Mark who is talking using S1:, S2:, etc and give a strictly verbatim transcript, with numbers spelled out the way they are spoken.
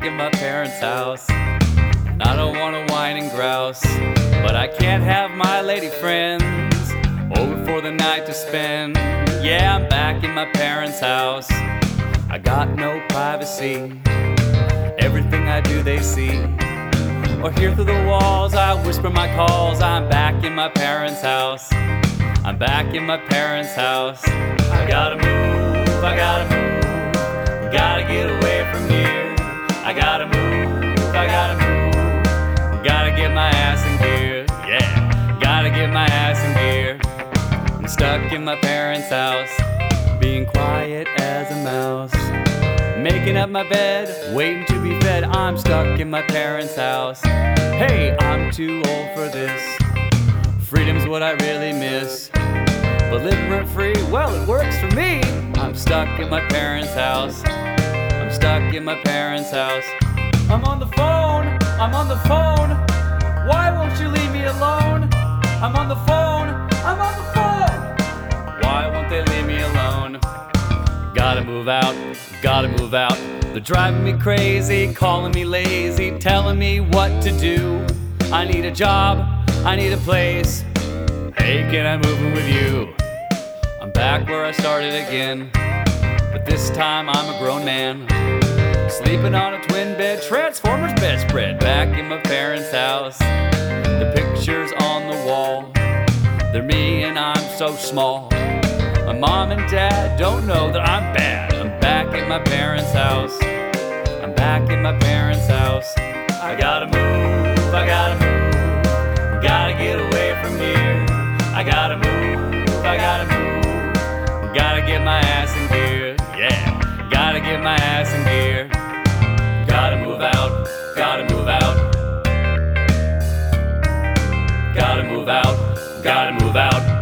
S1: in my parents' house. And I don't wanna whine and grouse, but I can't have my lady friends over for the night to spend. Yeah, I'm back in my parents' house. I got no privacy. Everything I do they see, or hear through the walls. I whisper my calls. I'm back in my parents' house. I'm back in my parents' house. I gotta move, I gotta move, gotta get away from here. I gotta move, I gotta move, gotta get my ass in gear. Yeah, gotta get my ass in gear. I'm stuck in my parents' house, being quiet as a mouse, making up my bed, waiting to be fed. I'm stuck in my parents' house. Hey, I'm too old for this. Freedom's what I really miss, but living rent free, well, it works for me. I'm stuck in my parents' house. I'm stuck in my parents' house. I'm on the phone, I'm on the phone. Why won't you leave me alone? I'm on the phone, I'm on the phone. Why won't they leave me alone? Gotta move out, gotta move out. They're driving me crazy, calling me lazy, telling me what to do. I need a job, I need a place. Hey, can I move in with you? I'm back where I started again, but this time I'm a grown man, sleeping on a twin bed, Transformers bedspread. Back in my parents' house, the pictures on the wall, they're me and I'm so small. My mom and dad don't know that I'm bad. I'm back in my parents' house. I'm back in my parents' house. I gotta move, I gotta move, gotta get away from here. I gotta move, I gotta move, gotta get my ass in gear. Yeah, gotta get my ass in gear. Gotta move out, gotta move out, gotta move out, gotta move out.